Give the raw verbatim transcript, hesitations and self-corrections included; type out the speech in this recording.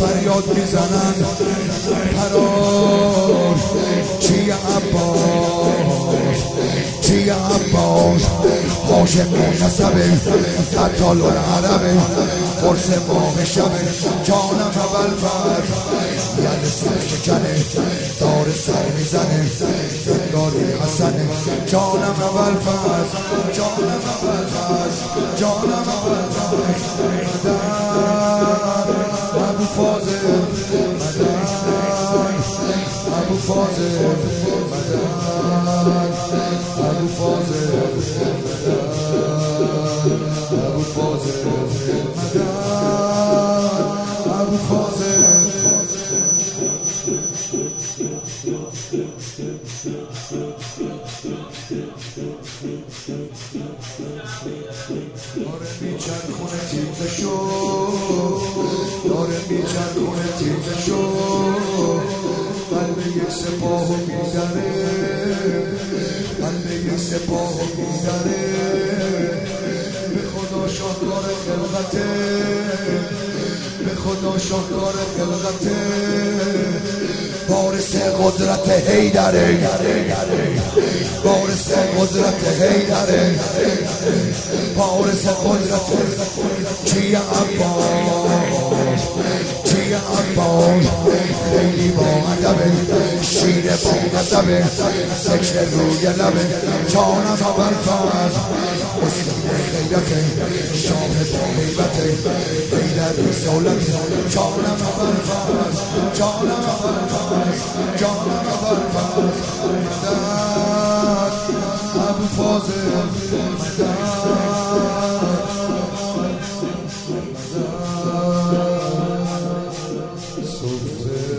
فریاد میزنن فرار چی عباس چی عباس عاشق نسبه قتال العربه قرص ماه شبه جانم اول فرد یل سر شکنه دار سر میزنه زنداری حسنه جانم اول فرد جانم اول فرد جانم اول فرد مدن ابو فاضل مدن ابو فاضل مدن ابو فاضل ابو فاضل مدن ابو فاضل داره میچرخونه تیزه شو داره میچرخونه تیزه شو قلب یک سپاهو میدره قلب یک سپاهو میدره به خدا شاهکار خلقته به خدا شاهکار خلقته وارث قدرت حیدره وارث قدرت حیدره وارث قدرت چی عباس چی عباس خیلی با ادبه شیر با غضبه سکر روی لبه جانم اول فرد مسلم غیرته شاه با هیبته حیدر رسالت جانم اول فرد جانم اول فرد جانم اول فرد مدد ابو فاضل مدد سفره